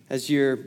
As you're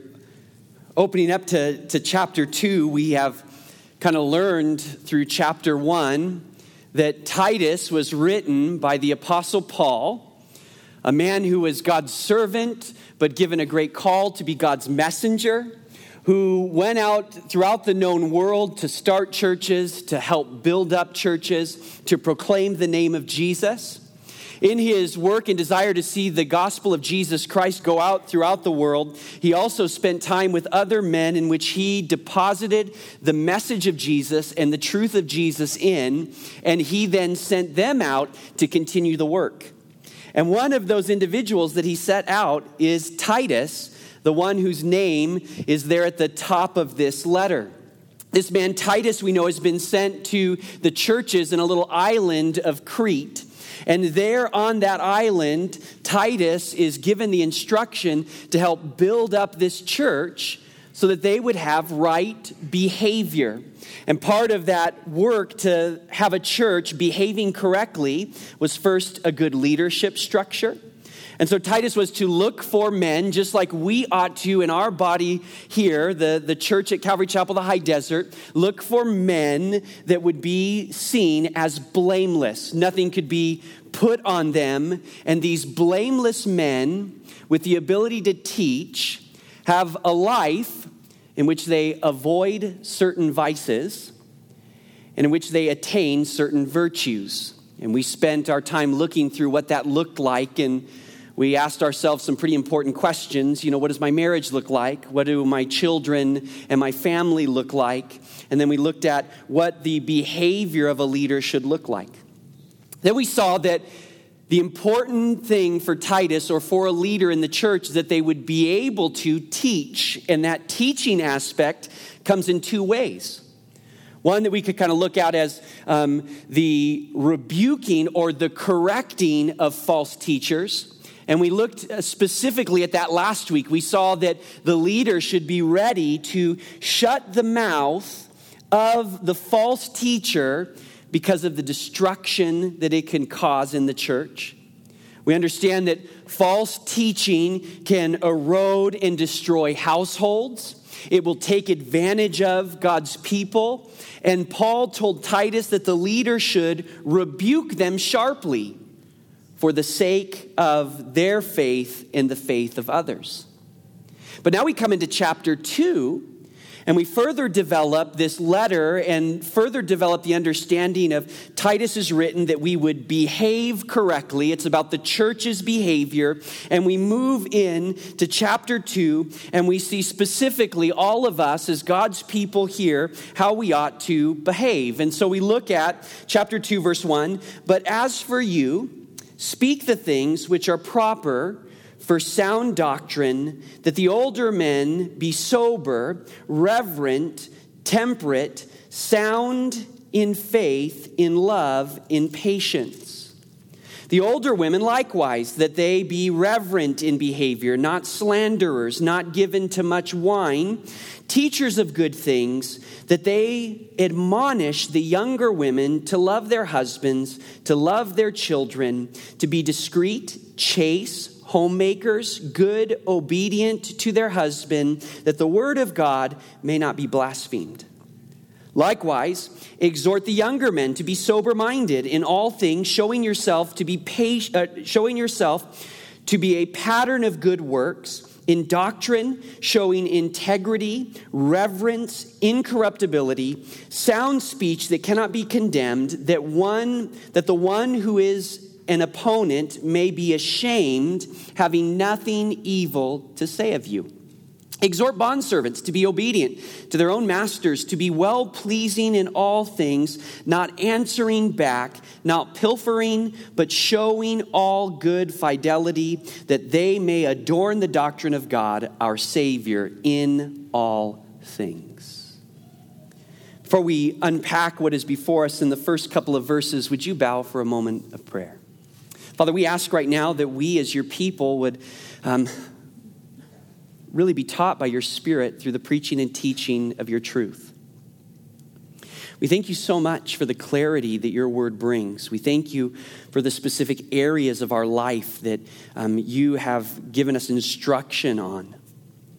opening up to chapter 2, we have kind of learned through chapter 1 that Titus was written by the Apostle Paul, a man who was God's servant, but given a great call to be God's messenger, who went out throughout the known world to start churches, to help build up churches, to proclaim the name of Jesus. In his work and desire to see the gospel of Jesus Christ go out throughout the world, he also spent time with other men in which he deposited the message of Jesus and the truth of Jesus in, and he then sent them out to continue the work. And one of those individuals that he set out is Titus, the one whose name is there at the top of this letter. This man Titus, we know, has been sent to the churches in a little island of Crete. And there on that island, Titus is given the instruction to help build up this church so that they would have right behavior. And part of that work to have a church behaving correctly was first a good leadership structure. And so Titus was to look for men, just like we ought to in our body here, the church at Calvary Chapel, the High Desert, look for men that would be seen as blameless. Nothing could be put on them. And these blameless men with the ability to teach have a life in which they avoid certain vices and in which they attain certain virtues. And we spent our time looking through what that looked like, and we asked ourselves some pretty important questions. What does my marriage look like? What do my children and my family look like? And then we looked at what the behavior of a leader should look like. Then we saw that the important thing for Titus or for a leader in the church is that they would be able to teach. And that teaching aspect comes in two ways. One that we could kind of look at as the rebuking or the correcting of false teachers. And we looked specifically at that last week. We saw that the leader should be ready to shut the mouth of the false teacher because of the destruction that it can cause in the church. We understand that false teaching can erode and destroy households. It will take advantage of God's people. And Paul told Titus that the leader should rebuke them sharply for the sake of their faith and the faith of others. But now we come into chapter 2, and we further develop this letter and further develop the understanding of Titus is written that we would behave correctly. It's about the church's behavior. And we move in to chapter 2, and we see specifically all of us as God's people here, how we ought to behave. And so we look at chapter 2, verse 1, "But as for you, speak the things which are proper for sound doctrine, that the older men be sober, reverent, temperate, sound in faith, in love, in patience. The older women likewise, that they be reverent in behavior, not slanderers, not given to much wine, teachers of good things, that they admonish the younger women to love their husbands, to love their children, to be discreet, chaste, homemakers, good, obedient to their husband, that the word of God may not be blasphemed. Likewise, exhort the younger men to be sober-minded in all things, showing yourself to be a pattern of good works, in doctrine, showing integrity, reverence, incorruptibility, sound speech that cannot be condemned, that the one who is an opponent may be ashamed, having nothing evil to say of you. Exhort bondservants to be obedient to their own masters, to be well-pleasing in all things, not answering back, not pilfering, but showing all good fidelity, that they may adorn the doctrine of God, our Savior, in all things." Before we unpack what is before us in the first couple of verses, would you bow for a moment of prayer? Father, we ask right now that we as your people would really be taught by your Spirit through the preaching and teaching of your truth. We thank you so much for the clarity that your word brings. We thank you for the specific areas of our life that you have given us instruction on.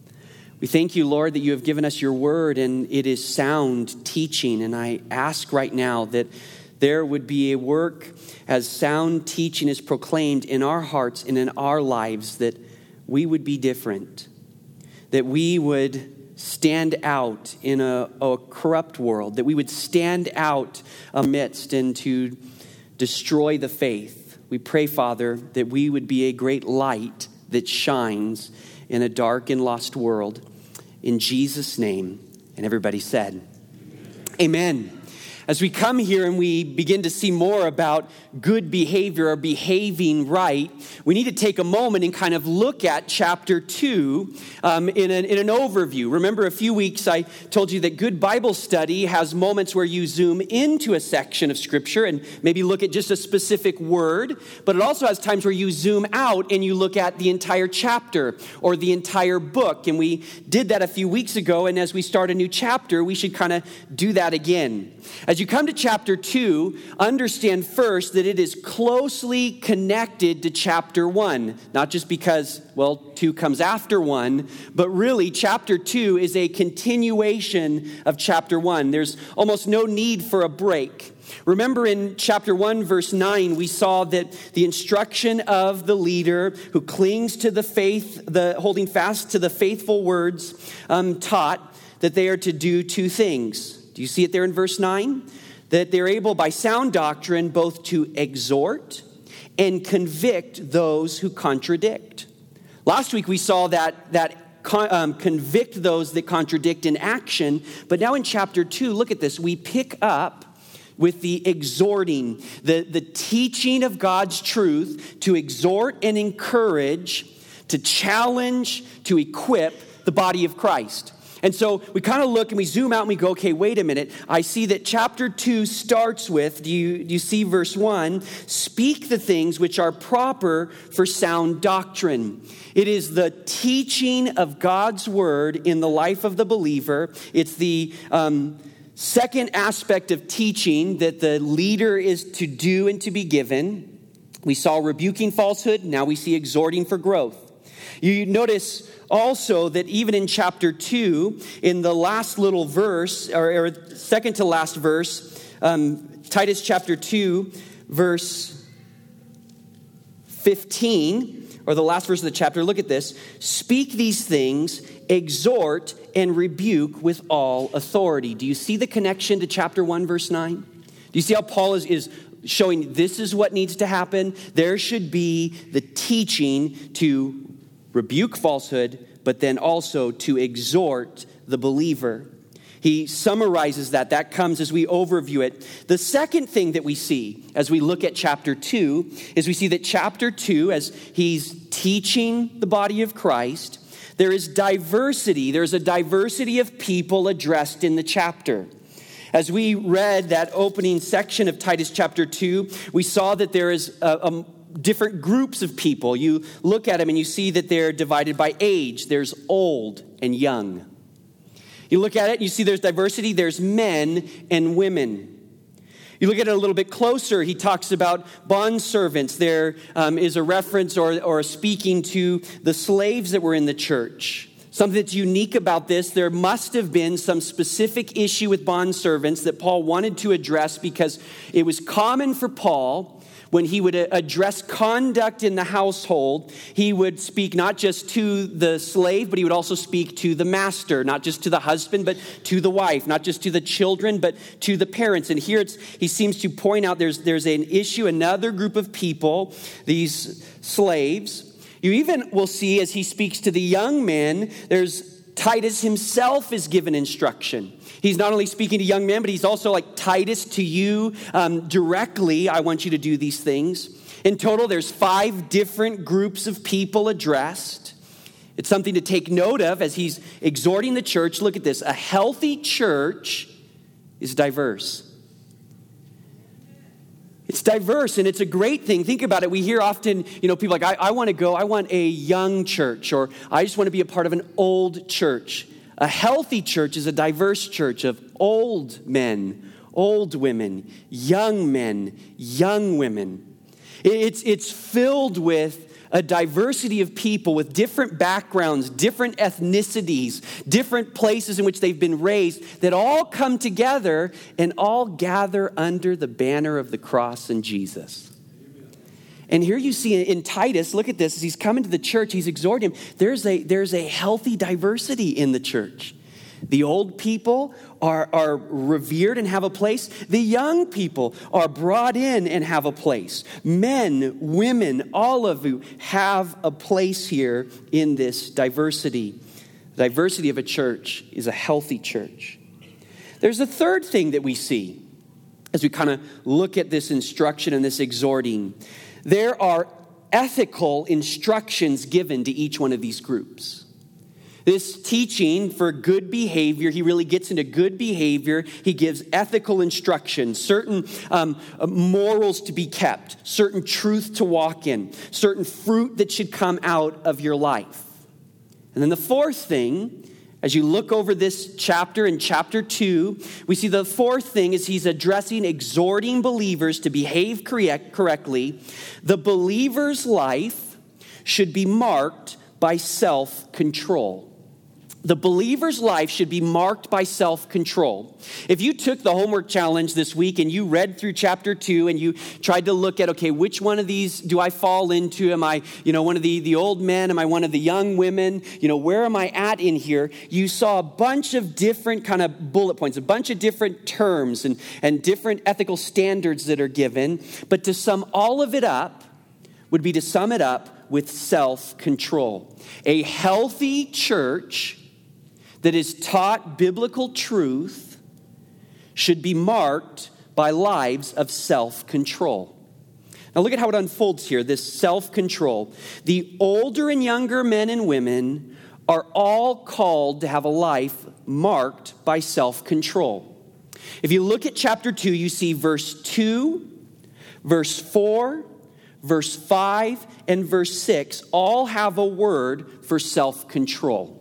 We thank you, Lord, that you have given us your word and it is sound teaching. And I ask right now that there would be a work as sound teaching is proclaimed in our hearts and in our lives, that we would be different, that we would stand out in a corrupt world, that we would stand out amidst and to destroy the faith. We pray, Father, that we would be a great light that shines in a dark and lost world. In Jesus' name. And everybody said, Amen. As we come here and we begin to see more about good behavior or behaving right, we need to take a moment and kind of look at chapter 2 in an overview. Remember, a few weeks I told you that good Bible study has moments where you zoom into a section of Scripture and maybe look at just a specific word, but it also has times where you zoom out and you look at the entire chapter or the entire book. And we did that a few weeks ago, and as we start a new chapter, we should kind of do that again. As you come to chapter 2, understand first that it is closely connected to chapter 1. Not just because, 2 comes after 1, but really chapter 2 is a continuation of chapter 1. There's almost no need for a break. Remember in chapter 1, verse 9, we saw that the instruction of the leader who clings to the faith, holding fast to the faithful words taught that they are to do two things. Do you see it there in verse 9? That they're able by sound doctrine both to exhort and convict those who contradict. Last week we saw that convict those that contradict in action. But now in chapter 2, look at this. We pick up with the exhorting, the teaching of God's truth to exhort and encourage, to challenge, to equip the body of Christ. And so we kind of look and we zoom out and we go, okay, wait a minute. I see that chapter 2 starts with, do you see verse 1? Speak the things which are proper for sound doctrine. It is the teaching of God's word in the life of the believer. It's the second aspect of teaching that the leader is to do and to be given. We saw rebuking falsehood. Now we see exhorting for growth. You notice also that even in chapter 2, in the last little verse, or second to last verse, Titus chapter 2, verse 15, or the last verse of the chapter, look at this. Speak these things, exhort, and rebuke with all authority. Do you see the connection to chapter 1, verse 9? Do you see how Paul is showing this is what needs to happen? There should be the teaching to rebuke falsehood, but then also to exhort the believer. He summarizes that. That comes as we overview it. The second thing that we see as we look at chapter 2 is we see that chapter 2, as he's teaching the body of Christ, there is diversity. There's a diversity of people addressed in the chapter. As we read that opening section of Titus chapter 2, we saw that there is different groups of people. You look at them and you see that they're divided by age. There's old and young. You look at it and you see there's diversity. There's men and women. You look at it a little bit closer. He talks about bondservants. There is a reference or a speaking to the slaves that were in the church. Something that's unique about this, there must have been some specific issue with bondservants that Paul wanted to address, because it was common for Paul, when he would address conduct in the household, he would speak not just to the slave, but he would also speak to the master, not just to the husband, but to the wife, not just to the children, but to the parents. And here he seems to point out there's an issue, another group of people, these slaves. You even will see as he speaks to the young men, Titus himself is given instruction. He's not only speaking to young men, but he's also like, Titus, to you directly, I want you to do these things. In total, there's 5 different groups of people addressed. It's something to take note of as he's exhorting the church. Look at this. A healthy church is diverse. It's diverse, and it's a great thing. Think about it. We hear often, people like, I want a young church, or I just want to be a part of an old church. A healthy church is a diverse church of old men, old women, young men, young women. It's filled with a diversity of people with different backgrounds, different ethnicities, different places in which they've been raised, that all come together and all gather under the banner of the cross and Jesus. And here you see in Titus, look at this, as he's coming to the church, he's exhorting him, there's a healthy diversity in the church. The old people are revered and have a place. The young people are brought in and have a place. Men, women, all of you have a place here in this diversity. The diversity of a church is a healthy church. There's a third thing that we see as we kind of look at this instruction and this exhorting. There are ethical instructions given to each one of these groups. This teaching for good behavior, he really gets into good behavior. He gives ethical instruction, certain morals to be kept, certain truth to walk in, certain fruit that should come out of your life. And then the fourth thing, as you look over this chapter in chapter 2, we see the fourth thing is he's exhorting believers to behave correctly. The believer's life should be marked by self-control. The believer's life should be marked by self-control. If you took the homework challenge this week and you read through chapter 2 and you tried to look at, okay, which one of these do I fall into? Am I, one of the old men? Am I one of the young women? Where am I at in here? You saw a bunch of different kind of bullet points, a bunch of different terms and different ethical standards that are given. But to sum all of it up would be to sum it up with self-control. A healthy church that is taught biblical truth should be marked by lives of self-control. Now look at how it unfolds here, this self-control. The older and younger men and women are all called to have a life marked by self-control. If you look at chapter 2, you see verse 2, verse 4, verse 5, and verse 6 all have a word for self-control.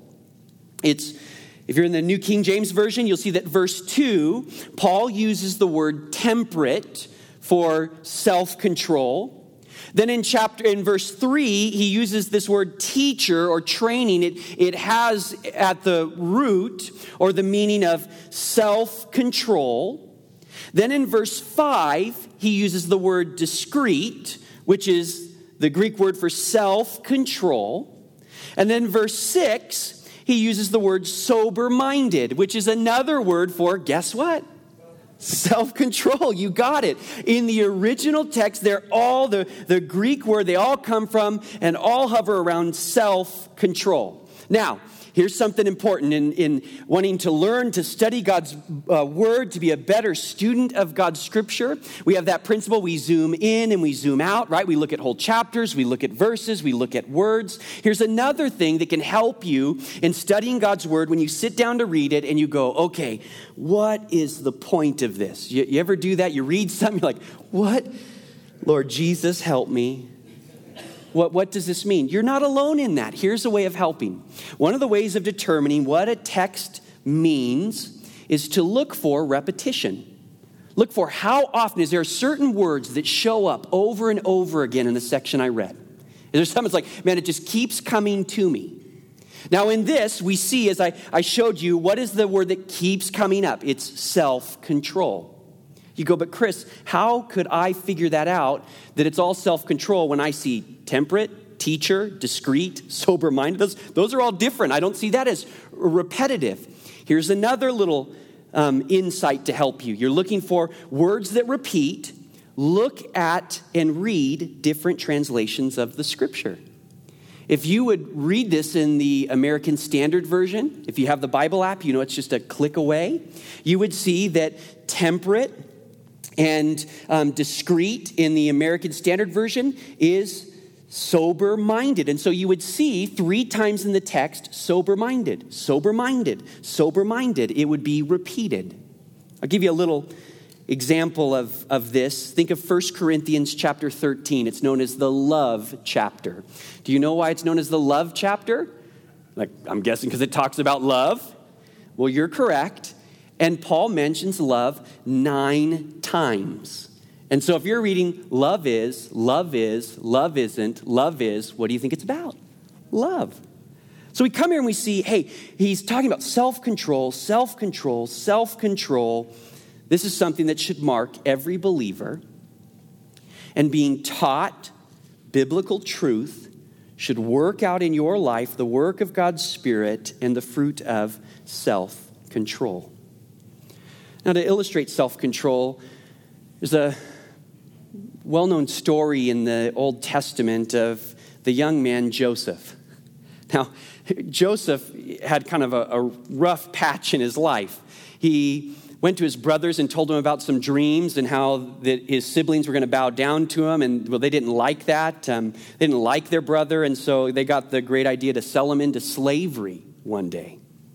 If you're in the New King James Version, you'll see that verse 2, Paul uses the word temperate for self-control. Then in verse 3, he uses this word teacher or training. It has at the root or the meaning of self-control. Then in verse 5, he uses the word discreet, which is the Greek word for self-control. And then verse 6, he uses the word sober-minded, which is another word for, guess what? Self-control. You got it. In the original text, they're all the Greek word, they all come from and all hover around self-control. Now, here's something important in wanting to learn to study God's word, to be a better student of God's scripture. We have that principle. We zoom in and we zoom out, right? We look at whole chapters, we look at verses, we look at words. Here's another thing that can help you in studying God's word when you sit down to read it and you go, okay, what is the point of this? You ever do that? You read something, you're like, what? Lord Jesus, help me. What does this mean? You're not alone in that. Here's a way of helping. One of the ways of determining what a text means is to look for repetition. Look for how often is there certain words that show up over and over again in the section I read. Is there something that's like, man, it just keeps coming to me. Now in this, we see, as I showed you, what is the word that keeps coming up? It's self-control. You go, but Chris, how could I figure that out, that it's all self-control when I see temperate, teacher, discreet, sober-minded? Those are all different. I don't see that as repetitive. Here's another little insight to help you. You're looking for words that repeat. Look at and read different translations of the scripture. If you would read this in the American Standard Version, if you have the Bible app, it's just a click away, you would see that temperate and discreet in the American Standard Version is sober-minded. And so you would see 3 times in the text, sober-minded, sober-minded, sober-minded. It would be repeated. I'll give you a little example of this. Think of 1 Corinthians chapter 13. It's known as the love chapter. Do you know why it's known as the love chapter? I'm guessing because it talks about love. Well, you're correct. And Paul mentions love 9 times. And so if you're reading love is, love isn't, love is, what do you think it's about? Love. So we come here and we see, hey, he's talking about self-control, self-control, self-control. This is something that should mark every believer. And being taught biblical truth should work out in your life the work of God's Spirit and the fruit of self-control. Now, to illustrate self-control, there's a well-known story in the Old Testament of the young man Joseph. Now, Joseph had kind of a rough patch in his life. He went to his brothers and told them about some dreams and how that his siblings were going to bow down to him. And, well, they didn't like that. They didn't like their brother, and so they got the great idea to sell him into slavery one day.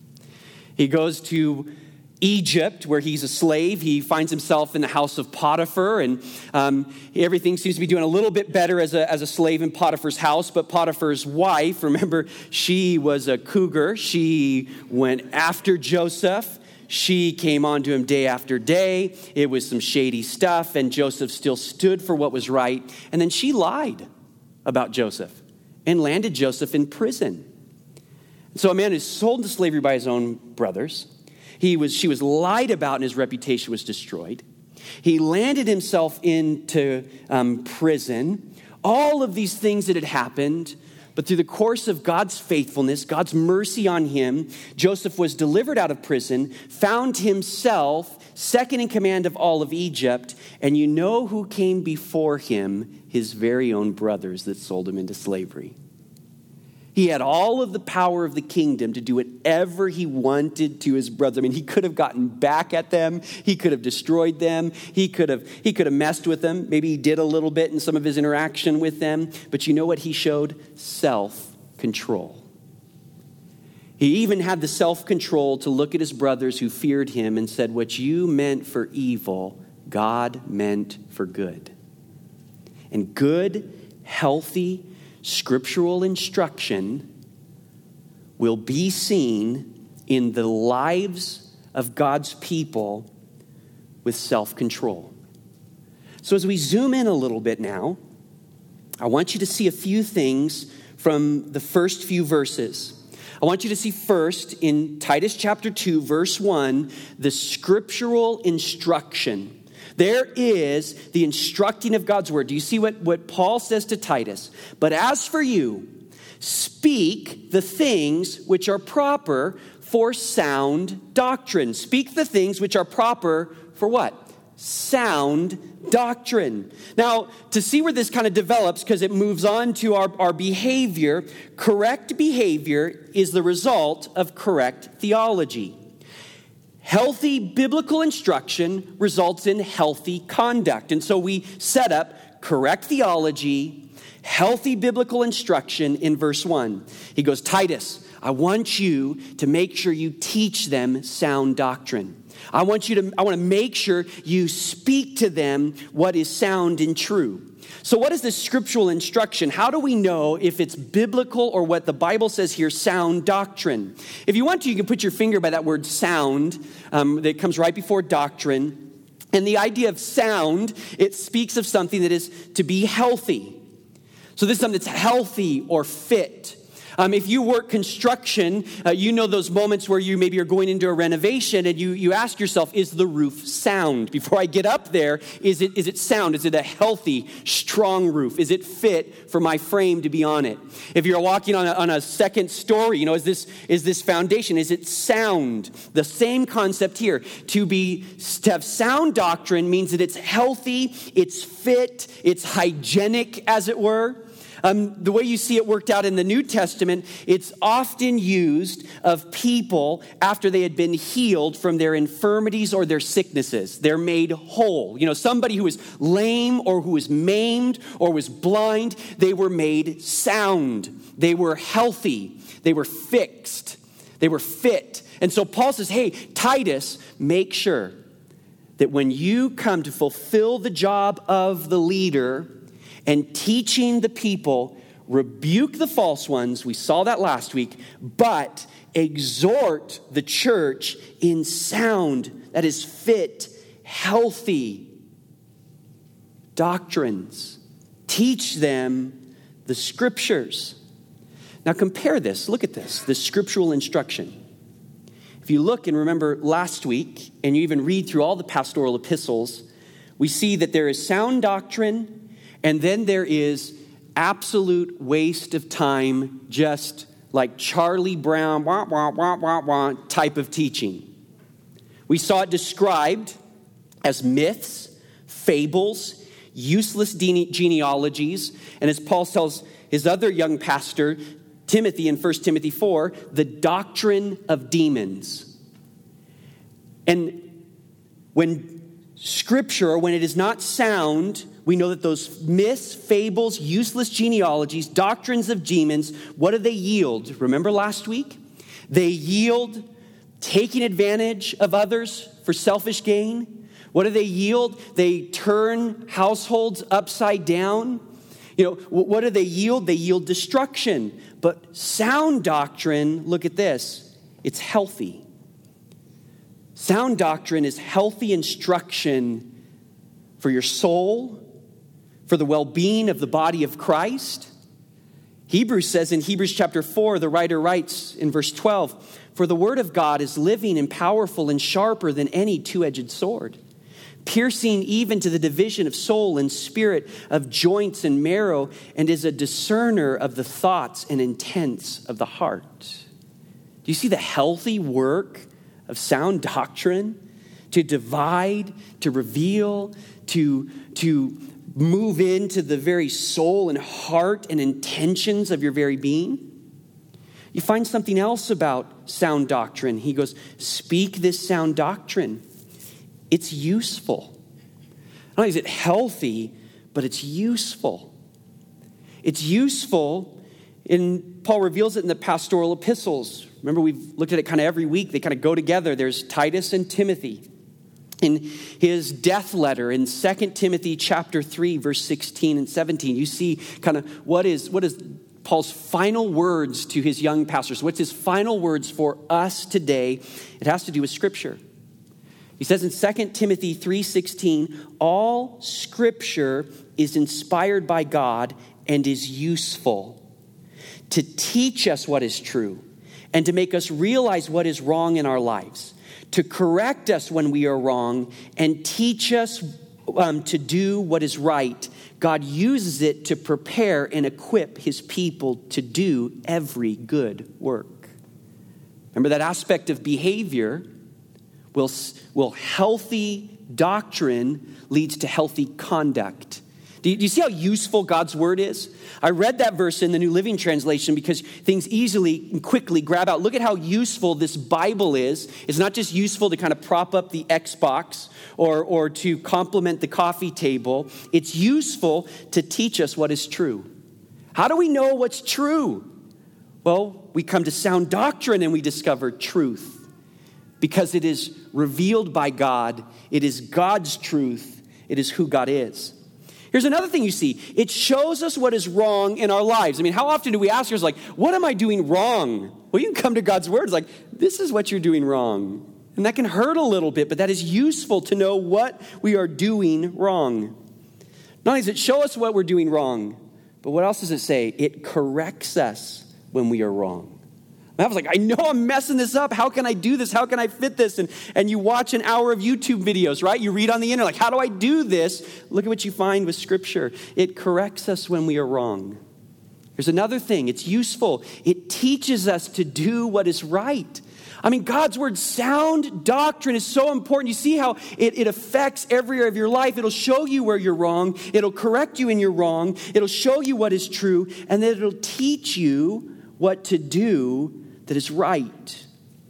He goes to Egypt, where he's a slave. He finds himself in the house of Potiphar, and everything seems to be doing a little bit better as a slave in Potiphar's house. But Potiphar's wife, remember, she was a cougar. She went after Joseph. She came on to him day after day. It was some shady stuff, and Joseph still stood for what was right. And then she lied about Joseph and landed Joseph in prison. So a man is sold into slavery by his own brothers. She was lied about, and his reputation was destroyed. He landed himself into prison. All of these things that had happened, but through the course of God's faithfulness, God's mercy on him, Joseph was delivered out of prison, found himself second in command of all of Egypt, and you know who came before him? His very own brothers that sold him into slavery. He had all of the power of the kingdom to do whatever he wanted to his brothers. I mean, he could have gotten back at them. He could have destroyed them. He could have messed with them. Maybe he did a little bit in some of his interaction with them. But you know what he showed? Self-control. He even had the self-control to look at his brothers who feared him and said, what you meant for evil, God meant for good. And good, healthy, scriptural instruction will be seen in the lives of God's people with self-control. So as we zoom in a little bit now, I want you to see a few things from the first few verses. I want you to see first in Titus chapter 2, verse 1, the scriptural instruction. There is the instructing of God's word. Do you see what Paul says to Titus? But as for you, speak the things which are proper for sound doctrine. Speak the things which are proper for what? Sound doctrine. Now, to see where this kind of develops, because it moves on to our behavior, correct behavior is the result of correct theology. Healthy biblical instruction results in healthy conduct. And so we set up correct theology, healthy biblical instruction in verse 1. He goes, Titus, I want you to make sure you teach them sound doctrine. I want to make sure you speak to them what is sound and true. So what is this scriptural instruction? How do we know if it's biblical or what the Bible says here, sound doctrine? If you want to, you can put your finger by that word sound that comes right before doctrine. And the idea of sound, it speaks of something that is to be healthy. So this is something that's healthy or fit. If you work construction, you know those moments where you maybe are going into a renovation and you ask yourself, is the roof sound? Before I get up there, is it sound? Is it a healthy, strong roof? Is it fit for my frame to be on it? If you're walking on a second story, is this foundation? Is it sound? The same concept here. To have sound doctrine means that it's healthy, it's fit, it's hygienic, as it were. The way you see it worked out in the New Testament, it's often used of people after they had been healed from their infirmities or their sicknesses. They're made whole. Somebody who was lame or who was maimed or was blind, they were made sound. They were healthy. They were fixed. They were fit. And so Paul says, hey, Titus, make sure that when you come to fulfill the job of the leader and teaching the people, rebuke the false ones. We saw that last week. But exhort the church in sound that is fit, healthy doctrines. Teach them the scriptures. Now compare this. Look at this scriptural instruction. If you look and remember last week, and you even read through all the pastoral epistles, we see that there is sound doctrine, and then there is absolute waste of time, just like Charlie Brown, wah, wah, wah, wah, wah, type of teaching. We saw it described as myths, fables, useless genealogies, and as Paul tells his other young pastor, Timothy, in 1 Timothy 4, the doctrine of demons. And when scripture, or when it is not sound, we know that those myths, fables, useless genealogies, doctrines of demons, what do they yield? Remember last week? They yield taking advantage of others for selfish gain. What do they yield? They turn households upside down. What do they yield? They yield destruction. But sound doctrine, look at this, it's healthy. Sound doctrine is healthy instruction for your soul, for the well-being of the body of Christ. Hebrews says in Hebrews chapter 4, the writer writes in verse 12, "For the word of God is living and powerful and sharper than any two-edged sword, piercing even to the division of soul and spirit, of joints and marrow, and is a discerner of the thoughts and intents of the heart." Do you see the healthy work of sound doctrine? To divide, to reveal, to move into the very soul and heart and intentions of your very being. You find something else about sound doctrine. He goes, speak this sound doctrine. It's useful. Not only is it healthy, but it's useful. It's useful, and Paul reveals it in the pastoral epistles. Remember, we've looked at it kind of every week. They kind of go together. There's Titus and Timothy. In his death letter in 2 Timothy chapter 3, verse 16 and 17, you see kind of what is Paul's final words to his young pastors. What's his final words for us today? It has to do with Scripture. He says in 2 Timothy 3:16, all Scripture is inspired by God and is useful to teach us what is true and to make us realize what is wrong in our lives, to correct us when we are wrong, and teach us to do what is right. God uses it to prepare and equip his people to do every good work. Remember that aspect of behavior. Will healthy doctrine leads to healthy conduct. Do you see how useful God's word is? I read that verse in the New Living Translation because things easily and quickly grab out. Look at how useful this Bible is. It's not just useful to kind of prop up the Xbox or to complement the coffee table. It's useful to teach us what is true. How do we know what's true? Well, we come to sound doctrine and we discover truth because it is revealed by God. It is God's truth. It is who God is. Here's another thing you see. It shows us what is wrong in our lives. I mean, how often do we ask ourselves, like, what am I doing wrong? Well, you can come to God's word. It's like, this is what you're doing wrong. And that can hurt a little bit, but that is useful to know what we are doing wrong. Not only does it show us what we're doing wrong, but what else does it say? It corrects us when we are wrong. I was like, I know I'm messing this up. How can I do this? How can I fit this? And you watch an hour of YouTube videos, right? You read on the internet, like, how do I do this? Look at what you find with Scripture. It corrects us when we are wrong. Here's another thing. It's useful. It teaches us to do what is right. I mean, God's word, sound doctrine, is so important. You see how it affects every area of your life. It'll show you where you're wrong. It'll correct you when you're wrong. It'll show you what is true. And then it'll teach you what to do that is right.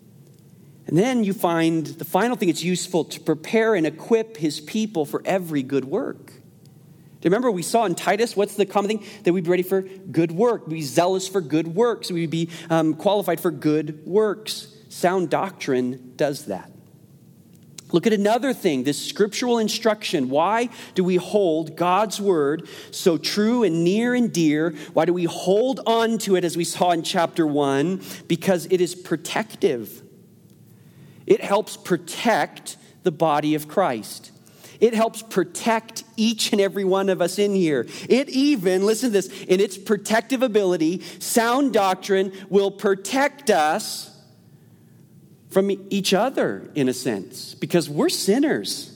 And then you find the final thing, it's useful to prepare and equip his people for every good work. Do you remember we saw in Titus, what's the common thing? That we'd be ready for good work. We'd be zealous for good works. We'd be qualified for good works. Sound doctrine does that. Look at another thing, this scriptural instruction. Why do we hold God's word so true and near and dear? Why do we hold on to it as we saw in chapter 1? Because it is protective. It helps protect the body of Christ. It helps protect each and every one of us in here. It even, listen to this, in its protective ability, sound doctrine will protect us from each other, in a sense, because we're sinners.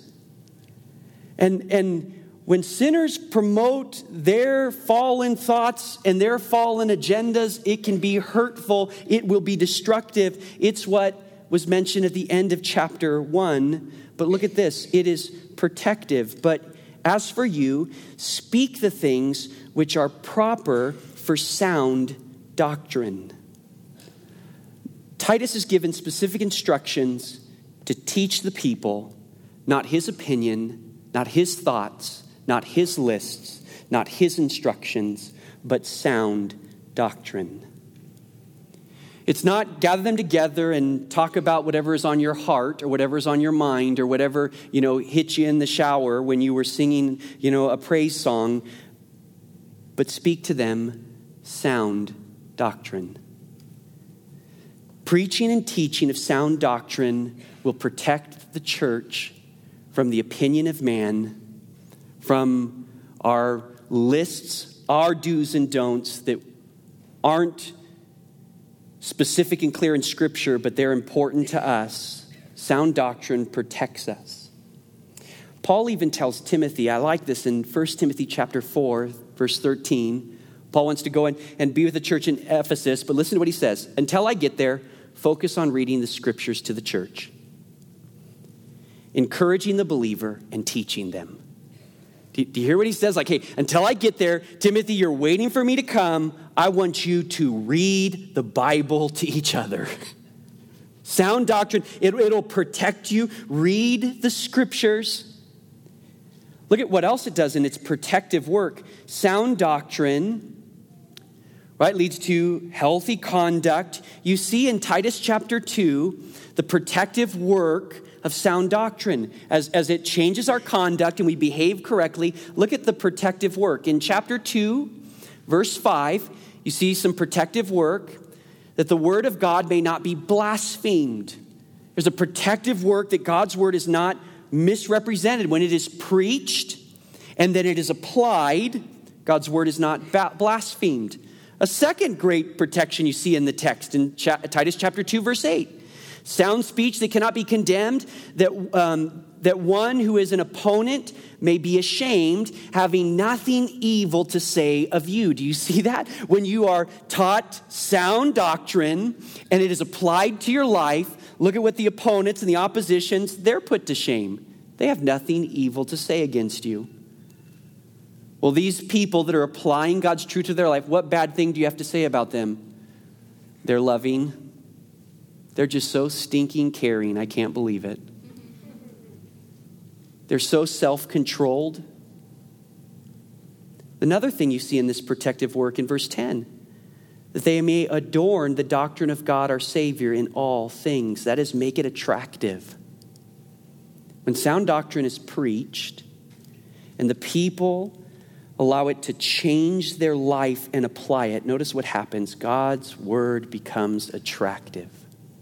And when sinners promote their fallen thoughts and their fallen agendas, it can be hurtful. It will be destructive. It's what was mentioned at the end of chapter 1. But look at this. It is protective. But as for you, speak the things which are proper for sound doctrine. Titus is given specific instructions to teach the people, not his opinion, not his thoughts, not his lists, not his instructions, but sound doctrine. It's not gather them together and talk about whatever is on your heart or whatever is on your mind or whatever, hit you in the shower when you were singing, a praise song, but speak to them sound doctrine. Preaching and teaching of sound doctrine will protect the church from the opinion of man, from our lists, our do's and don'ts that aren't specific and clear in Scripture, but they're important to us. Sound doctrine protects us. Paul even tells Timothy, I like this in 1 Timothy chapter 4, verse 13. Paul wants to go and be with the church in Ephesus, but listen to what he says. Until I get there, focus on reading the Scriptures to the church, encouraging the believer and teaching them. Do you hear what he says? Like, hey, until I get there, Timothy, you're waiting for me to come. I want you to read the Bible to each other. Sound doctrine, it'll protect you. Read the Scriptures. Look at what else it does in its protective work. Sound doctrine, right, leads to healthy conduct. You see in Titus chapter 2, the protective work of sound doctrine. As it changes our conduct and we behave correctly, look at the protective work. In chapter 2, verse 5, you see some protective work that the word of God may not be blasphemed. There's a protective work that God's word is not misrepresented. When it is preached and then it is applied, God's word is not blasphemed. A second great protection you see in the text in Titus chapter 2, verse 8. Sound speech that cannot be condemned, that one who is an opponent may be ashamed, having nothing evil to say of you. Do you see that? When you are taught sound doctrine and it is applied to your life, look at what the opponents and the oppositions, they're put to shame. They have nothing evil to say against you. Well, these people that are applying God's truth to their life, what bad thing do you have to say about them? They're loving. They're just so stinking caring, I can't believe it. They're so self-controlled. Another thing you see in this protective work in verse 10, that they may adorn the doctrine of God our Savior in all things. That is, make it attractive. When sound doctrine is preached and the people allow it to change their life and apply it, notice what happens. God's word becomes attractive.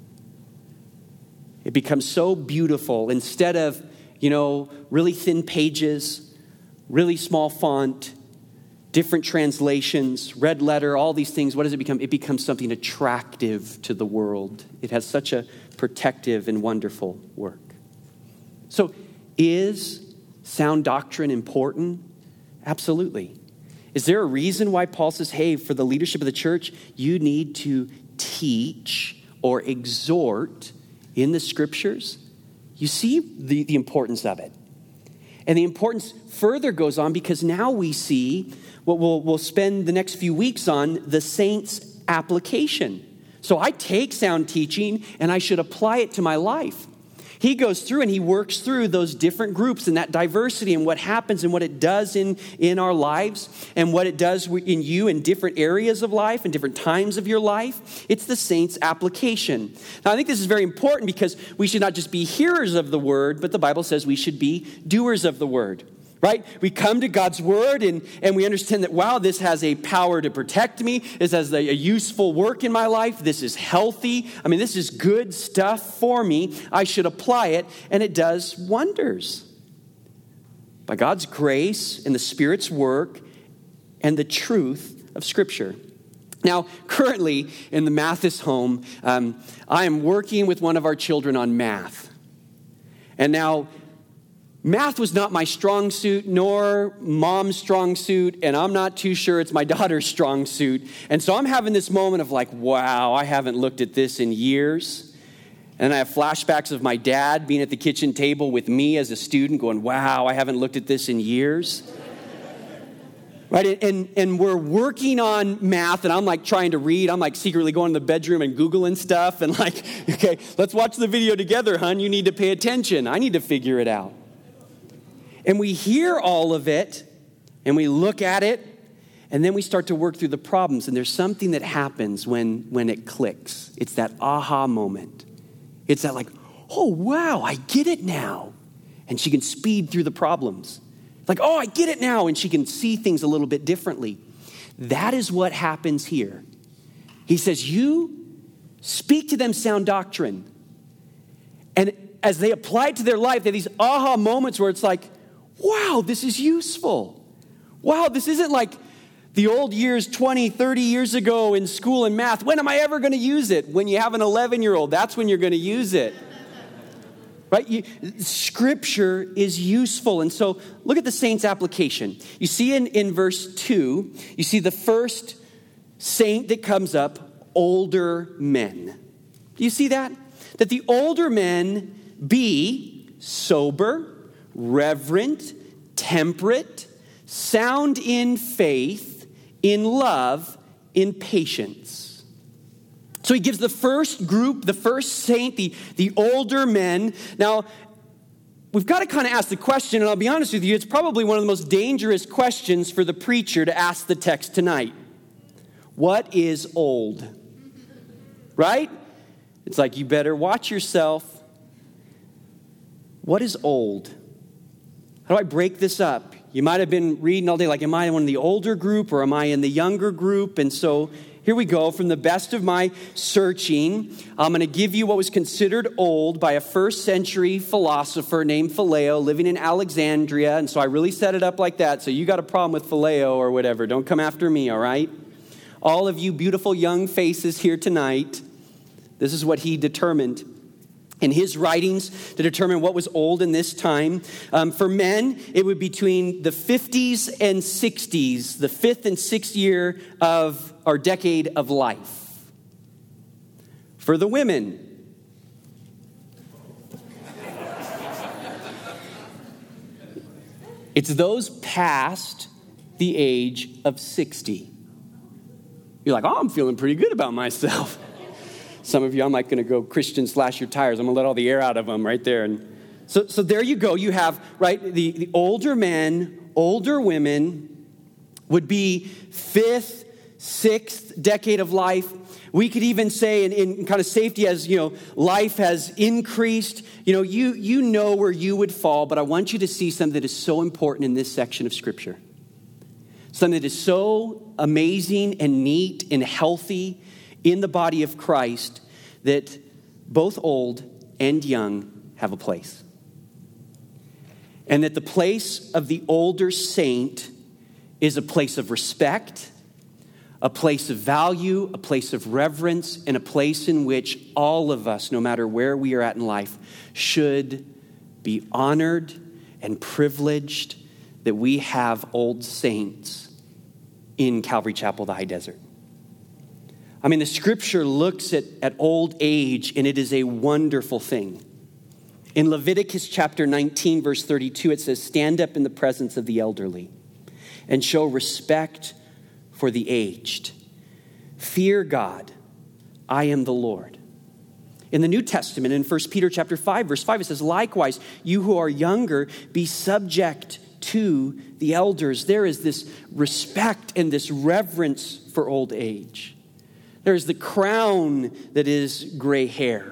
It becomes so beautiful. Instead of, really thin pages, really small font, different translations, red letter, all these things, what does it become? It becomes something attractive to the world. It has such a protective and wonderful work. So, is sound doctrine important? Absolutely. Is there a reason why Paul says, hey, for the leadership of the church, you need to teach or exhort in the Scriptures? You see the importance of it. And the importance further goes on because now we see what we'll spend the next few weeks on, the saints' application. So I take sound teaching and I should apply it to my life. He goes through and he works through those different groups and that diversity and what happens and what it does in our lives and what it does in you in different areas of life and different times of your life. It's the saints' application. Now, I think this is very important because we should not just be hearers of the word, but the Bible says we should be doers of the word. Right? We come to God's word and we understand that, wow, this has a power to protect me. This has a useful work in my life. This is healthy. I mean, this is good stuff for me. I should apply it, and it does wonders. by God's grace and the Spirit's work and the truth of Scripture. Now, currently in the Mathis home, I am working with one of our children on math. And now, math was not my strong suit, nor mom's strong suit, and I'm not too sure it's my daughter's strong suit. And so I'm having this moment of like, wow, I haven't looked at this in years. And I have flashbacks of my dad being at the kitchen table with me as a student going, wow, I haven't looked at this in years. Right, and we're working on math, and I'm like trying to read. I'm like secretly going to the bedroom and Googling stuff, and like, okay, let's watch the video together, hon. You need to pay attention. I need to figure it out. And we hear all of it, and we look at it, and then we start to work through the problems. And there's something that happens when it clicks. It's that aha moment. It's that like, oh, wow, I get it now. And she can speed through the problems. Like, oh, I get it now. And she can see things a little bit differently. That is what happens here. He says, you speak to them sound doctrine. And as they apply it to their life, they have these aha moments where it's like, wow, this is useful. Wow, this isn't like the old years 20, 30 years ago in school and math. When am I ever going to use it? When you have an 11-year-old, that's when you're going to use it. Right? Scripture is useful. And so look at the saints' application. You see in verse 2, you see the first saint that comes up, older men. Do you see that? That the older men be sober, reverent, temperate, sound in faith, in love, in patience. So he gives the first group, the first saint, the older men. Now, we've got to kind of ask the question, and I'll be honest with you, it's probably one of the most dangerous questions for the preacher to ask the text tonight. What is old? Right? It's like, you better watch yourself. What is old? How do I break this up? You might have been reading all day, like, am I in the older group or am I in the younger group? And so here we go. From the best of my searching, I'm going to give you what was considered old by a first century philosopher named Phileo living in Alexandria. And so I really set it up like that. So you got a problem with Phileo or whatever. Don't come after me, all right? All of you beautiful young faces here tonight, this is what he determined in his writings to determine what was old in this time. For men, it would be between the 50s and 60s, the fifth and sixth year of our decade of life. For the women, it's those past the age of 60. You're like, oh, I'm feeling pretty good about myself. Some of you, I'm like going to go Christian slash your tires. I'm going to let all the air out of them right there. And so there you go. You have, right, the older men, older women would be fifth, sixth decade of life. We could even say in kind of safety as, life has increased, you know where you would fall. But I want you to see something that is so important in this section of Scripture. Something that is so amazing and neat and healthy in the body of Christ, that both old and young have a place. And that the place of the older saint is a place of respect, a place of value, a place of reverence, and a place in which all of us, no matter where we are at in life, should be honored and privileged that we have old saints in Calvary Chapel, the High Desert. I mean, the Scripture looks at old age, and it is a wonderful thing. In Leviticus chapter 19, verse 32, it says, stand up in the presence of the elderly and show respect for the aged. Fear God, I am the Lord. In the New Testament, in 1 Peter chapter 5, verse 5, it says, likewise, you who are younger, be subject to the elders. There is this respect and this reverence for old age. There's the crown that is gray hair.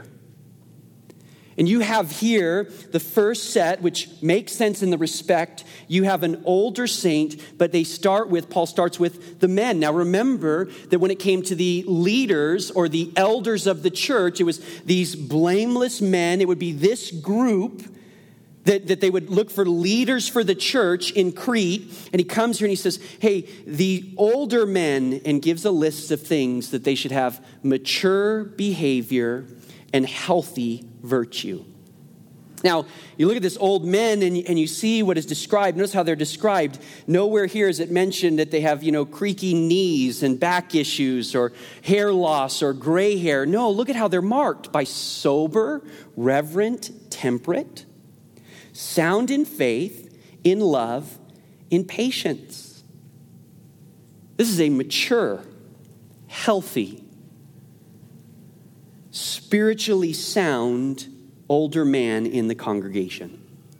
And you have here the first set, which makes sense in the respect. You have an older saint, but Paul starts with the men. Now remember that when it came to the leaders or the elders of the church, it was these blameless men. It would be this group that they would look for leaders for the church in Crete. And he comes here and he says, hey, the older men, and gives a list of things that they should have: mature behavior and healthy virtue. Now, you look at this old men and you see what is described. Notice how they're described. Nowhere here is it mentioned that they have, creaky knees and back issues or hair loss or gray hair. No, look at how they're marked: by sober, reverent, temperate, sound in faith, in love, in patience. This is a mature, healthy, spiritually sound older man in the congregation.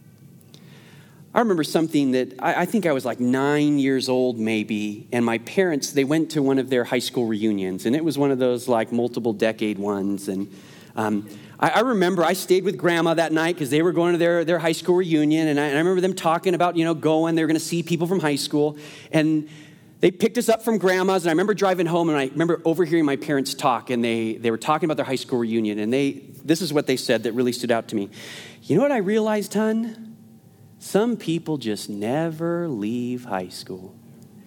I remember something that I think I was like 9 years old maybe, and my parents, they went to one of their high school reunions, and it was one of those like multiple decade ones. And I remember I stayed with Grandma that night because they were going to their high school reunion, and I remember them talking about, going, they were going to see people from high school, and they picked us up from Grandma's, and I remember driving home, and I remember overhearing my parents talk, and they were talking about their high school reunion, and this is what they said that really stood out to me. You know what I realized, hon? Some people just never leave high school.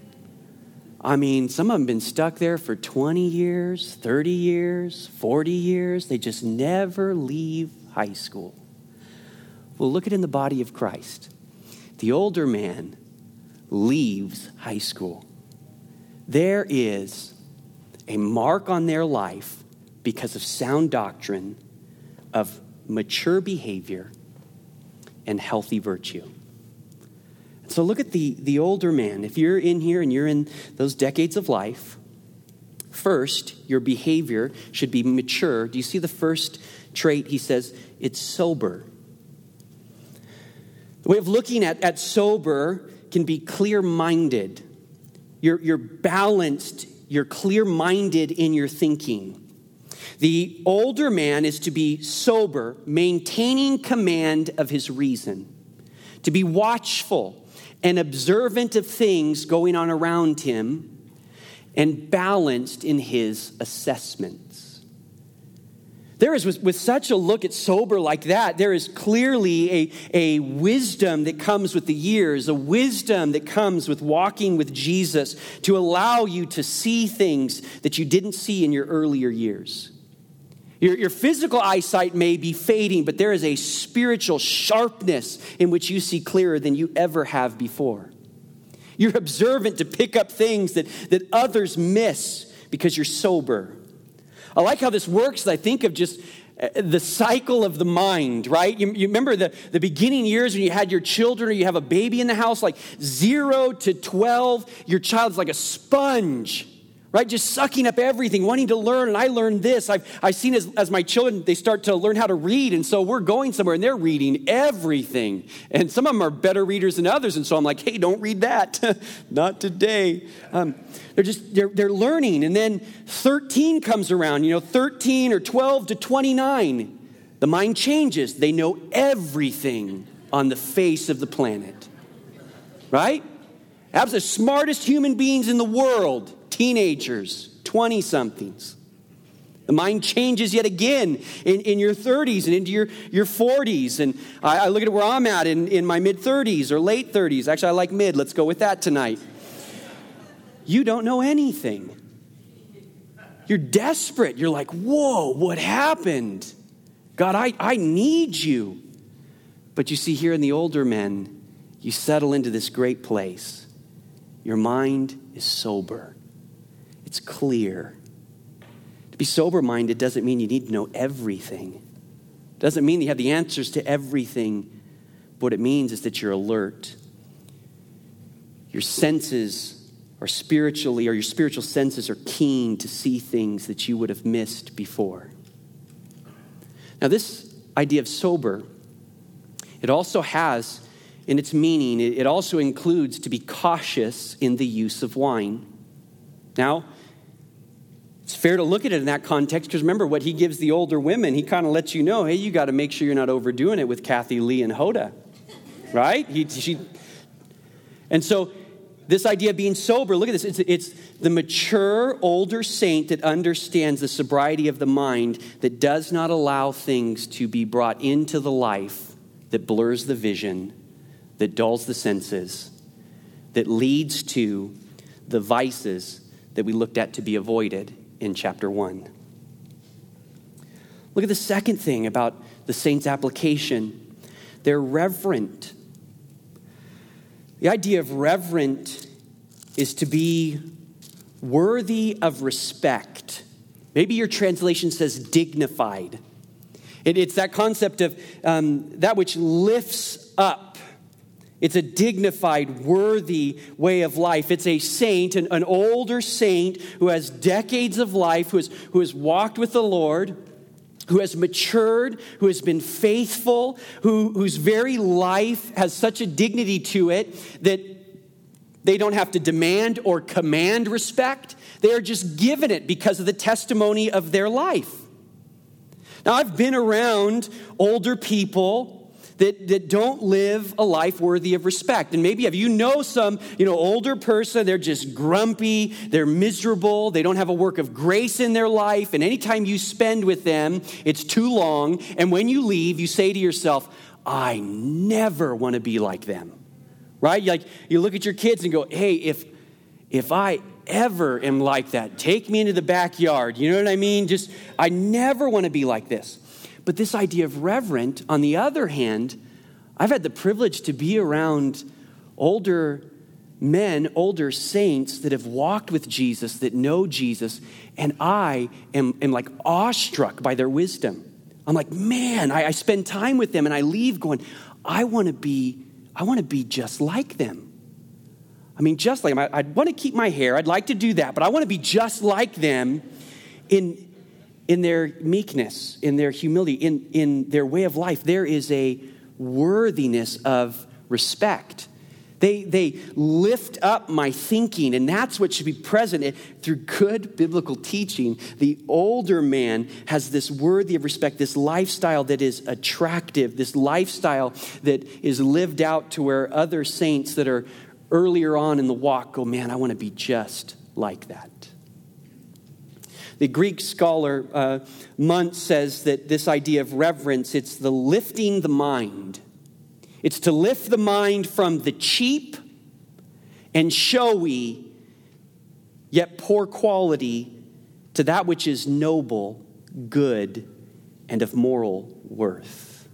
I mean, some of them have been stuck there for 20 years, 30 years, 40 years. They just never leave high school. Well, look at it in the body of Christ. The older man leaves high school. There is a mark on their life because of sound doctrine, of mature behavior, and healthy virtue. So look at the older man. If you're in here and you're in those decades of life, first, your behavior should be mature. Do you see the first trait? He says it's sober. The way of looking at sober can be clear-minded. You're balanced, you're clear-minded in your thinking. The older man is to be sober, maintaining command of his reason, to be watchful and observant of things going on around him, and balanced in his assessments. There is, with such a look at sober like that, there is clearly a wisdom that comes with the years, a wisdom that comes with walking with Jesus to allow you to see things that you didn't see in your earlier years. Your physical eyesight may be fading, but there is a spiritual sharpness in which you see clearer than you ever have before. You're observant to pick up things that others miss because you're sober. I like how this works. I think of just the cycle of the mind, right? You remember the beginning years when you had your children or you have a baby in the house, like 0 to 12, your child's like a sponge, right? Just sucking up everything, wanting to learn. And I learned this. I've seen as my children, they start to learn how to read. And so we're going somewhere and they're reading everything. And some of them are better readers than others. And so I'm like, hey, don't read that. Not today. They're learning. And then 13 comes around, 13 or 12 to 29. The mind changes. They know everything on the face of the planet. Right? Perhaps the smartest human beings in the world. Teenagers, 20-somethings. The mind changes yet again in your 30s and into your 40s. And I look at where I'm at in my mid-30s or late 30s. Actually, I like mid. Let's go with that tonight. You don't know anything. You're desperate. You're like, whoa, what happened? God, I need you. But you see here in the older men, you settle into this great place. Your mind is sober. It's clear. To be sober-minded doesn't mean you need to know everything. It doesn't mean you have the answers to everything. What it means is that you're alert. Your senses are spiritually, or your spiritual senses are keen to see things that you would have missed before. Now, this idea of sober, it also has, in its meaning, it also includes to be cautious in the use of wine. Now, it's fair to look at it in that context because remember what he gives the older women. He kind of lets you know, hey, you got to make sure you're not overdoing it with Kathy Lee and Hoda, right? And so this idea of being sober, look at this. It's the mature older saint that understands the sobriety of the mind that does not allow things to be brought into the life that blurs the vision, that dulls the senses, that leads to the vices that we looked at to be avoided in chapter 1. Look at the second thing about the saints' application. They're reverent. The idea of reverent is to be worthy of respect. Maybe your translation says dignified. It's that concept of that which lifts up. It's a dignified, worthy way of life. It's a saint, an older saint who has decades of life, who has walked with the Lord, who has matured, who has been faithful, whose very life has such a dignity to it that they don't have to demand or command respect. They are just given it because of the testimony of their life. Now, I've been around older people that don't live a life worthy of respect. And maybe if you know some, older person, they're just grumpy, they're miserable, they don't have a work of grace in their life, and anytime you spend with them, it's too long, and when you leave, you say to yourself, I never want to be like them, right? Like, you look at your kids and go, hey, if I ever am like that, take me into the backyard, you know what I mean? I never want to be like this. But this idea of reverent, on the other hand, I've had the privilege to be around older men, older saints that have walked with Jesus, that know Jesus, and I am like awestruck by their wisdom. I'm like, man, I spend time with them and I leave going, I want to be just like them. I mean, just like them. I'd want to keep my hair. I'd like to do that, but I want to be just like them in their meekness, in their humility, in their way of life. There is a worthiness of respect. They lift up my thinking, and that's what should be present through good biblical teaching. The older man has this worthy of respect, this lifestyle that is attractive, this lifestyle that is lived out to where other saints that are earlier on in the walk go, man, I want to be just like that. The Greek scholar Muntz says that this idea of reverence, it's the lifting the mind. It's to lift the mind from the cheap and showy, yet poor quality, to that which is noble, good, and of moral worth.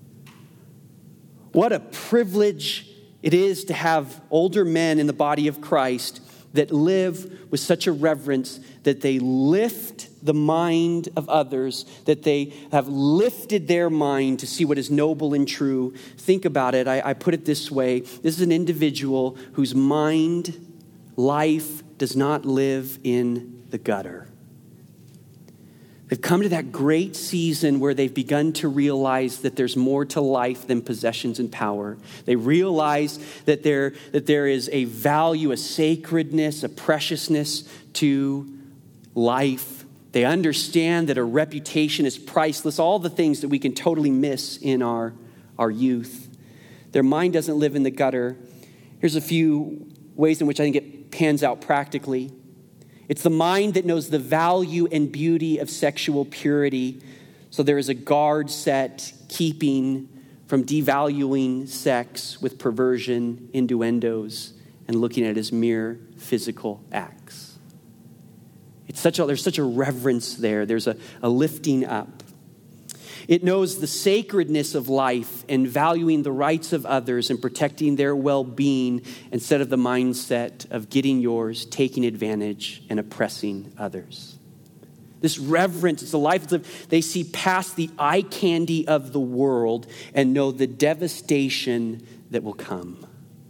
What a privilege it is to have older men in the body of Christ that live with such a reverence that they lift the mind of others, that they have lifted their mind to see what is noble and true. Think about it. I put it this way. This is an individual whose mind, life, does not live in the gutter. They've come to that great season where they've begun to realize that there's more to life than possessions and power. They realize that there is a value, a sacredness, a preciousness to life. They understand that a reputation is priceless, all the things that we can totally miss in our youth. Their mind doesn't live in the gutter. Here's a few ways in which I think it pans out practically. It's the mind that knows the value and beauty of sexual purity. So there is a guard set keeping from devaluing sex with perversion, innuendos, and looking at it as mere physical acts. There's such a reverence there. There's a lifting up. It knows the sacredness of life and valuing the rights of others and protecting their well-being instead of the mindset of getting yours, taking advantage, and oppressing others. This reverence, it's a life they see past the eye candy of the world and know the devastation that will come.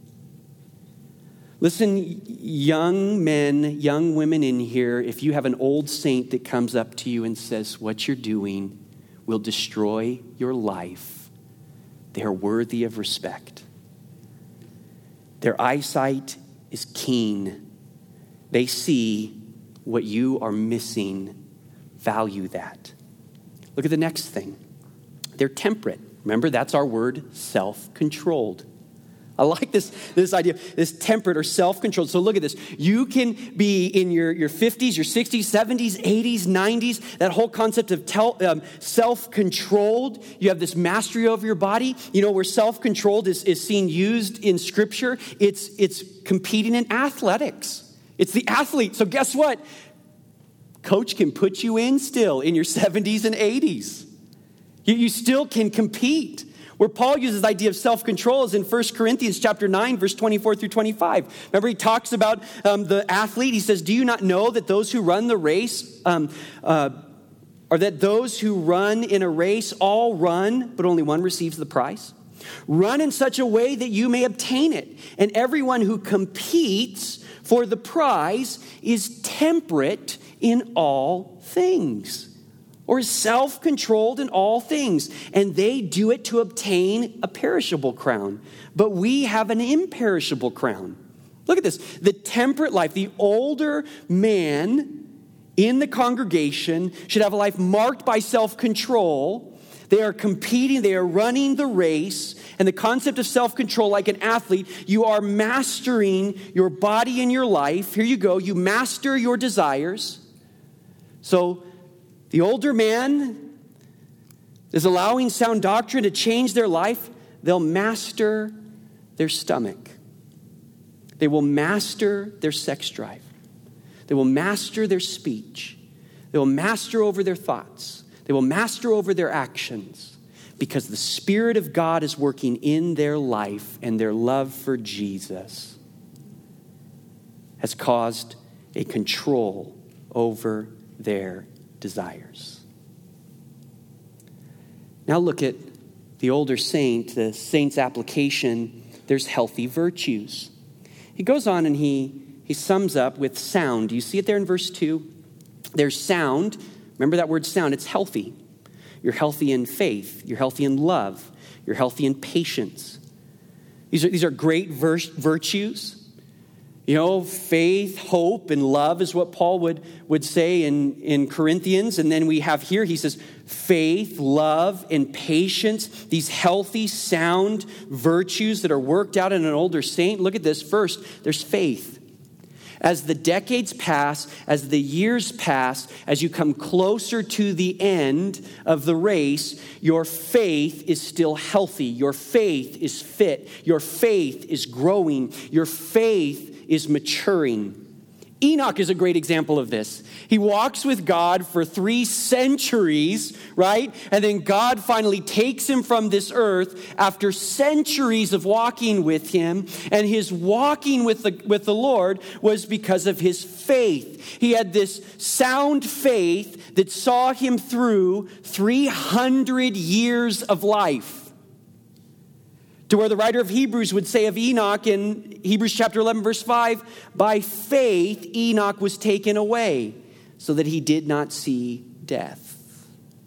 Listen, young men, young women in here, if you have an old saint that comes up to you and says, what you're doing will destroy your life, they are worthy of respect. Their eyesight is keen. They see what you are missing. Value that. Look at the next thing. They're temperate. Remember, that's our word, self-controlled. I like this idea, this temperate or self-controlled. So look at this. You can be in your 50s, your 60s, 70s, 80s, 90s, that whole concept of self-controlled. You have this mastery over your body. You know, where self-controlled is seen used in Scripture, it's competing in athletics. It's the athlete. So guess what? Coach can put you in still in your 70s and 80s. You still can compete. Where Paul uses the idea of self-control is in 1 Corinthians chapter 9, verse 24 through 25. Remember, he talks about the athlete. He says, do you not know that those who run the race, or that those who run in a race all run, but only one receives the prize? Run in such a way that you may obtain it. And everyone who competes for the prize is temperate in all things, or is self-controlled in all things, and they do it to obtain a perishable crown. But we have an imperishable crown. Look at this. The temperate life, the older man in the congregation should have a life marked by self-control. They are competing, they are running the race, and the concept of self-control, like an athlete, you are mastering your body and your life. Here you go, you master your desires. So the older man is allowing sound doctrine to change their life. They'll master their stomach. They will master their sex drive. They will master their speech. They will master over their thoughts. They will master over their actions, because the Spirit of God is working in their life, and their love for Jesus has caused a control over their desires. Now look at the older saint, the saint's application. There's healthy virtues. He goes on and he sums up with sound. You see it there in verse 2? There's sound. Remember that word sound, it's healthy. You're healthy in faith. You're healthy in love. You're healthy in patience. These are great virtues. You know, faith, hope, and love is what Paul would say in Corinthians. And then we have here, he says, faith, love, and patience. These healthy, sound virtues that are worked out in an older saint. Look at this. First, there's faith. As the decades pass, as the years pass, as you come closer to the end of the race, your faith is still healthy. Your faith is fit. Your faith is growing. Your faith is maturing. Enoch is a great example of this. He walks with God for 3 centuries, right? And then God finally takes him from this earth after centuries of walking with him. And his walking with the Lord was because of his faith. He had this sound faith that saw him through 300 years of life. To where the writer of Hebrews would say of Enoch in Hebrews chapter 11, verse 5, by faith Enoch was taken away so that he did not see death.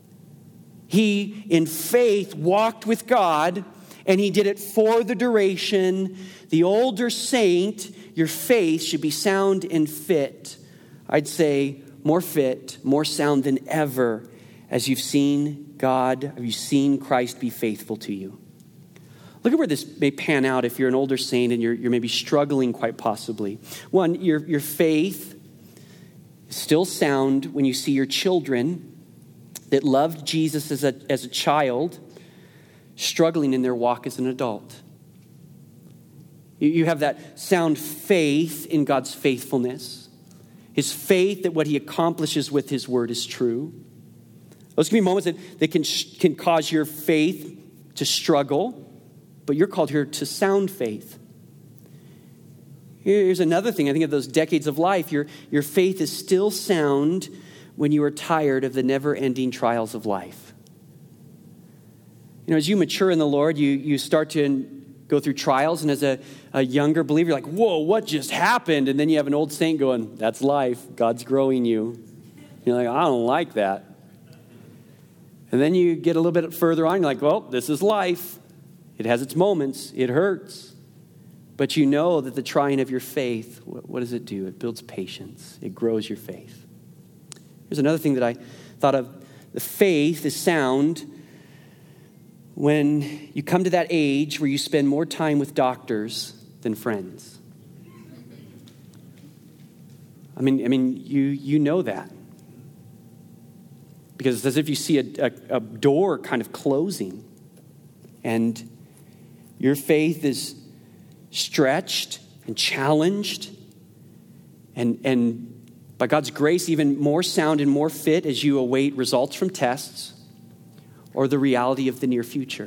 He, in faith, walked with God, and he did it for the duration. The older saint, your faith should be sound and fit. I'd say more fit, more sound than ever, as you've seen God, have you seen Christ be faithful to you. Look at where this may pan out if you're an older saint and you're maybe struggling quite possibly. One, your faith is still sound when you see your children that loved Jesus as a child struggling in their walk as an adult. You have that sound faith in God's faithfulness. His faith that what he accomplishes with his word is true. Those can be moments that can cause your faith to struggle. But you're called here to sound faith. Here's another thing. I think of those decades of life. Your faith is still sound when you are tired of the never-ending trials of life. You know, as you mature in the Lord, you start to go through trials. And as a younger believer, you're like, whoa, what just happened? And then you have an old saint going, that's life. God's growing you. You're like, I don't like that. And then you get a little bit further on. You're like, well, this is life. It has its moments. It hurts. But you know that the trying of your faith, what does it do? It builds patience. It grows your faith. Here's another thing that I thought of. The faith is sound when you come to that age where you spend more time with doctors than friends. I mean, you know that. Because it's as if you see a door kind of closing, and your faith is stretched and challenged, and by God's grace, even more sound and more fit as you await results from tests or the reality of the near future.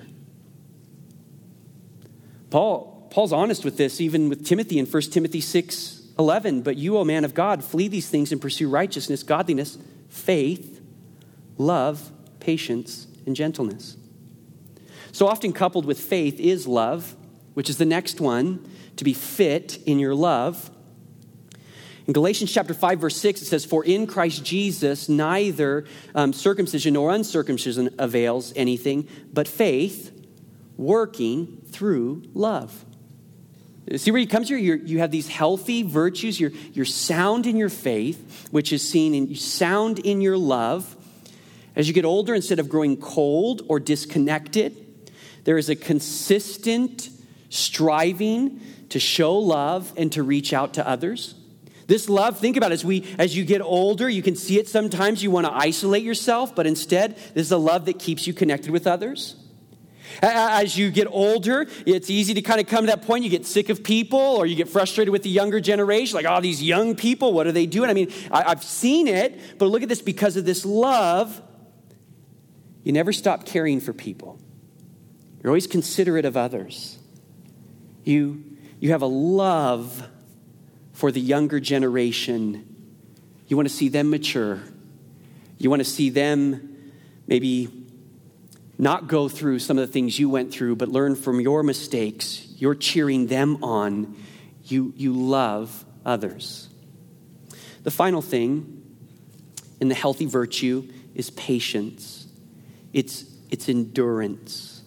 Paul's honest with this, even with Timothy in 1 Timothy 6:11. But you, O man of God, flee these things and pursue righteousness, godliness, faith, love, patience, and gentleness. So often coupled with faith is love, which is the next one, to be fit in your love. In Galatians chapter 5, verse 6, it says, for in Christ Jesus, neither circumcision nor uncircumcision avails anything, but faith working through love. See where he comes here? You have these healthy virtues. You're sound in your faith, which is seen in sound in your love. As you get older, instead of growing cold or disconnected, there is a consistent striving to show love and to reach out to others. This love, think about it, as you get older, you can see it sometimes. You want to isolate yourself, but instead, this is a love that keeps you connected with others. As you get older, it's easy to kind of come to that point. You get sick of people, or you get frustrated with the younger generation. Like, oh, these young people, what are they doing? I mean, I've seen it, but look at this. Because of this love, you never stop caring for people. You're always considerate of others. You have a love for the younger generation. You want to see them mature. You want to see them maybe not go through some of the things you went through, but learn from your mistakes. You're cheering them on. You love others. The final thing in the healthy virtue is patience. It's endurance.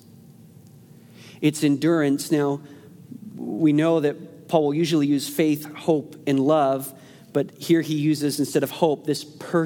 It's endurance. Now, we know that Paul will usually use faith, hope, and love, but here he uses, instead of hope, this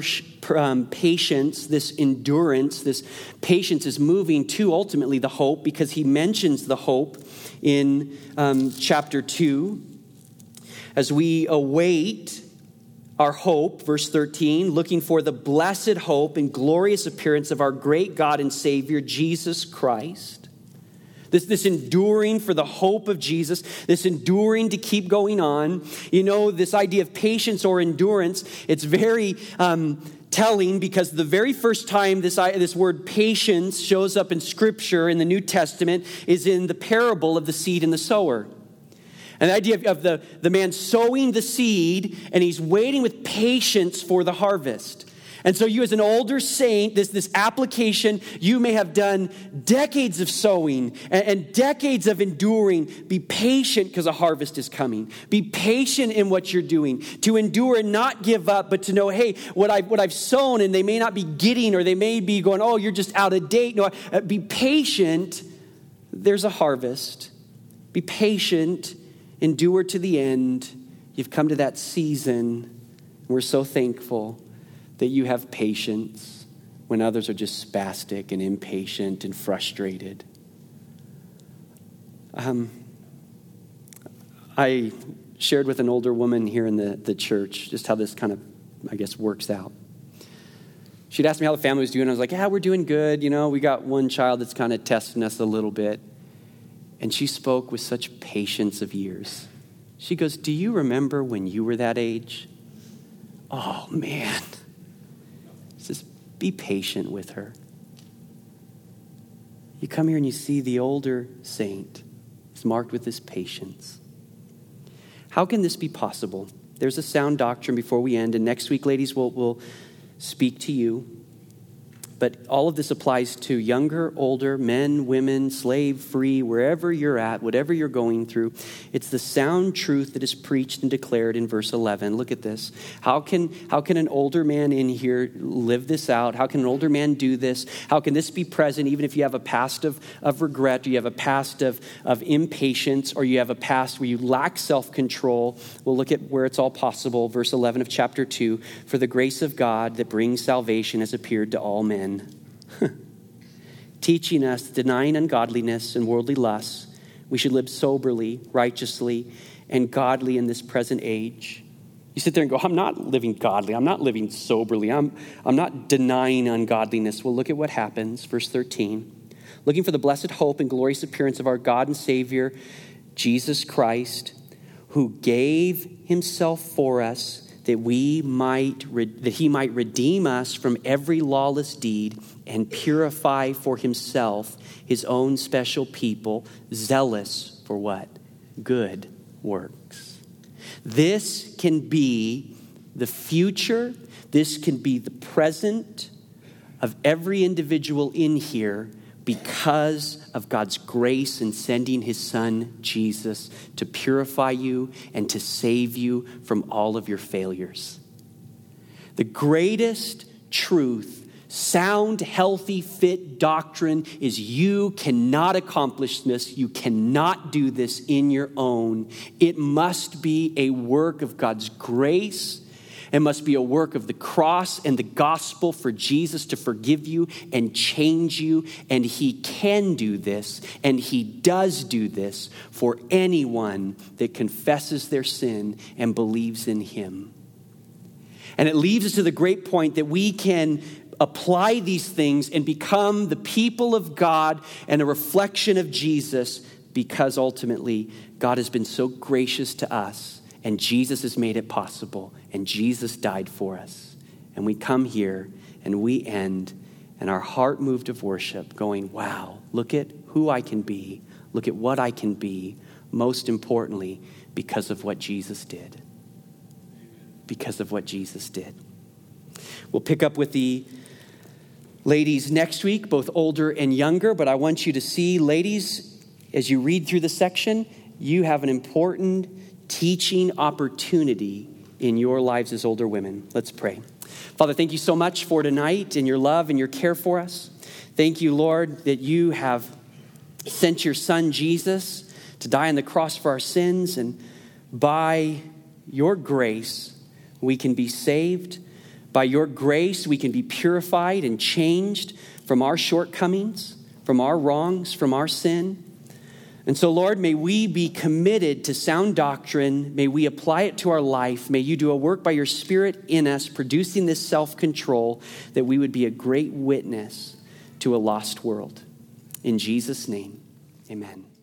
patience, this endurance. This patience is moving to ultimately the hope, because he mentions the hope in chapter 2. As we await our hope, verse 13, looking for the blessed hope and glorious appearance of our great God and Savior, Jesus Christ. This enduring for the hope of Jesus, this enduring to keep going on. You know, this idea of patience or endurance, it's very telling, because the very first time this word patience shows up in Scripture in the New Testament is in the parable of the seed and the sower. And the idea of the man sowing the seed, and he's waiting with patience for the harvest. And so you, as an older saint, this application, you may have done decades of sowing and decades of enduring. Be patient, because a harvest is coming. Be patient in what you're doing. To endure and not give up, but to know, hey, what I've sown, and they may not be getting, or they may be going, oh, you're just out of date. No, be patient. There's a harvest. Be patient. Endure to the end. You've come to that season. We're so thankful that you have patience when others are just spastic and impatient and frustrated. I shared with an older woman here in the church just how this kind of, I guess, works out. She'd asked me how the family was doing. I was like, yeah, we're doing good. You know, we got one child that's kind of testing us a little bit. And she spoke with such patience of years. She goes, do you remember when you were that age? Oh, man. Just be patient with her. You come here and you see the older saint is marked with this patience. How can this be possible? There's a sound doctrine before we end, and next week, ladies, we'll speak to you. But all of this applies to younger, older, men, women, slave, free, wherever you're at, whatever you're going through. It's the sound truth that is preached and declared in verse 11. Look at this. How can an older man in here live this out? How can an older man do this? How can this be present even if you have a past of regret, or you have a past of impatience, or you have a past where you lack self-control? We'll look at where it's all possible. Verse 11 of chapter 2, for the grace of God that brings salvation has appeared to all men. teaching us, denying ungodliness and worldly lusts, we should live soberly, righteously, and godly in this present age. You sit there and go, I'm not living godly. I'm not living soberly. I'm not denying ungodliness. Well, look at what happens. Verse 13. Looking for the blessed hope and glorious appearance of our God and Savior, Jesus Christ, who gave himself for us that he might redeem us from every lawless deed and purify for himself his own special people, zealous for what? Good works. This can be the future. This can be the present of every individual in here because of God's grace in sending his son, Jesus, to purify you and to save you from all of your failures. The greatest truth, sound, healthy, fit doctrine is you cannot accomplish this. You cannot do this in your own. It must be a work of God's grace. It must be a work of the cross and the gospel for Jesus to forgive you and change you. And he can do this, and he does do this for anyone that confesses their sin and believes in him. And it leads us to the great point that we can apply these things and become the people of God and a reflection of Jesus, because ultimately God has been so gracious to us. And Jesus has made it possible. And Jesus died for us. And we come here and we end and our heart moved of worship going, wow, look at who I can be. Look at what I can be. Most importantly, because of what Jesus did. Because of what Jesus did. We'll pick up with the ladies next week, both older and younger. But I want you to see, ladies, as you read through the section, you have an important teaching opportunity in your lives as older women. Let's pray. Father, thank you so much for tonight and your love and your care for us. Thank you, Lord, that you have sent your son Jesus to die on the cross for our sins. And by your grace, we can be saved. By your grace, we can be purified and changed from our shortcomings, from our wrongs, from our sin. And so, Lord, may we be committed to sound doctrine. May we apply it to our life. May you do a work by your Spirit in us, producing this self-control, that we would be a great witness to a lost world. In Jesus' name, amen.